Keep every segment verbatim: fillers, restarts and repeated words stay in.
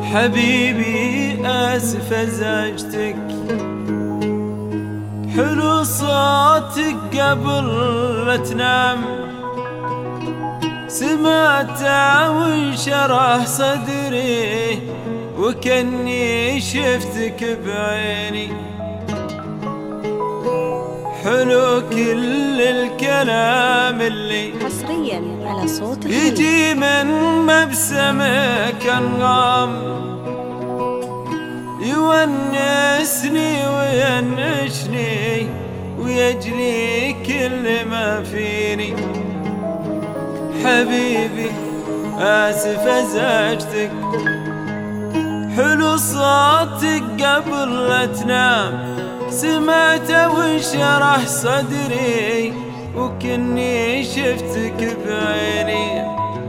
حبيبي آسف أزعجتك، حلو صوتك قبل لا تنام، سمعته وانشرح صدري وكأني شفتك بعيني. حلو كل الكلام اللي حصريا على صوت يجي من مبسمك أنغام، يونسني وينشني ويجلي كل ما فيني. حبيبي آسف أزعجتك، حلو صوتك قبل لا تنام، سمعته وانشرح صدري وكني شفتك بعيني.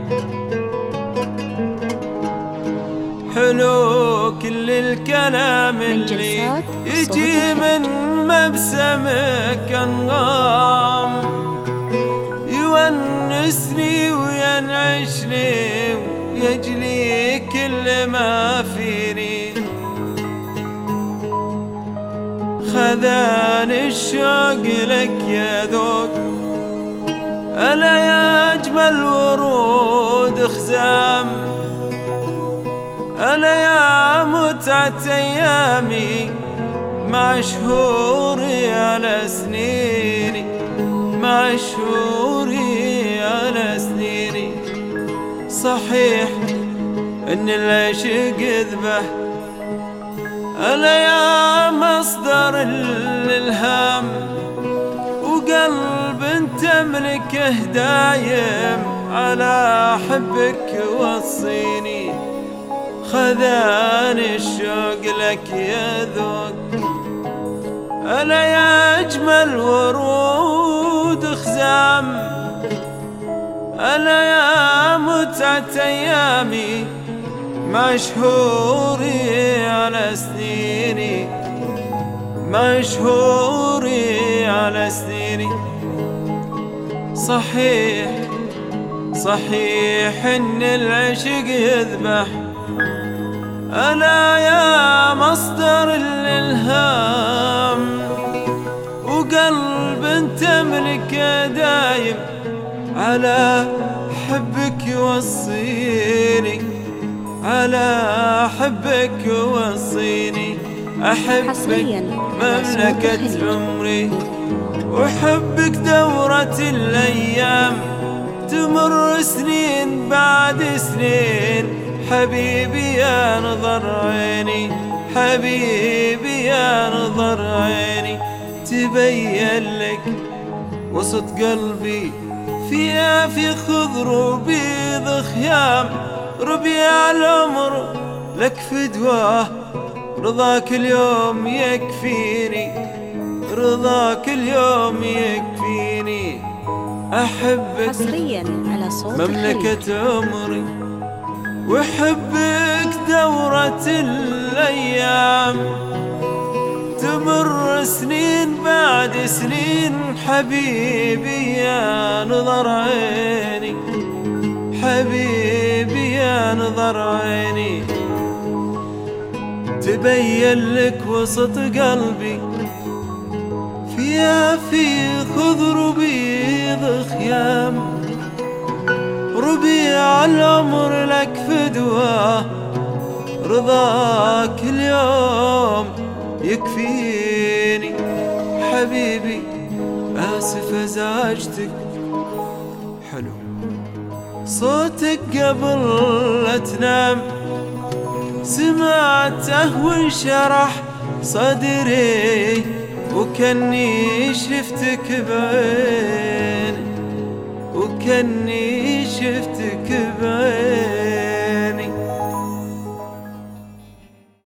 حلو كل الكلام اللي يجي من مبسمك أنغام، يونسني وينعشني ويجلي كل ما فيني. خذاني الشوق لك يا ذوق، ألا يا أجمل ورود خزام، ألا يا متعة أيامي مع شهوري على سنيني، مع شهوري على سنيني. صحيح إن العشق يذبح، ألا يا مصدر الإلهام، وقلب تملكه دايم على حبك وصيني. خذاني الشوق لك يا ذوق، ألا يا أجمل ورود خزام، ألا يا متعة أيامي مع شهوري على سنيني، مع شهوري على سنيني. صحيح صحيح إن العشق يذبح، ألا يا مصدر الإلهام، وقلب تملك دايم على حبك يوصيني، على حبك وصيني. أحبك مملكة عمري، وحبك دورة الأيام، تمر سنين بعد سنين. حبيبي يا نظر عيني، حبيبي يا نظر عيني، تبين لك وسط قلبي فيها في خضر وبيض خيام. ربيع العمر لك فدواه، رضاك اليوم يكفيني، رضاك اليوم يكفيني. أحبك حصريا على صوت مملكة عمري، وحبك دورة الأيام، تمر سنين بعد سنين. حبيبي يا نظر عيني، حبيبي يا نظر عيني، تبين لك وسط قلبي فيها في خضر وبيض خيام. ربيع العمر لك فدواه، رضاك اليوم يكفيني. حبيبي آسف أزعجتك، حلو صوتك قبل لا تنام، سمعته وانشرح صدري وكأني شفتك بعيني، وكأني شفتك بعيني.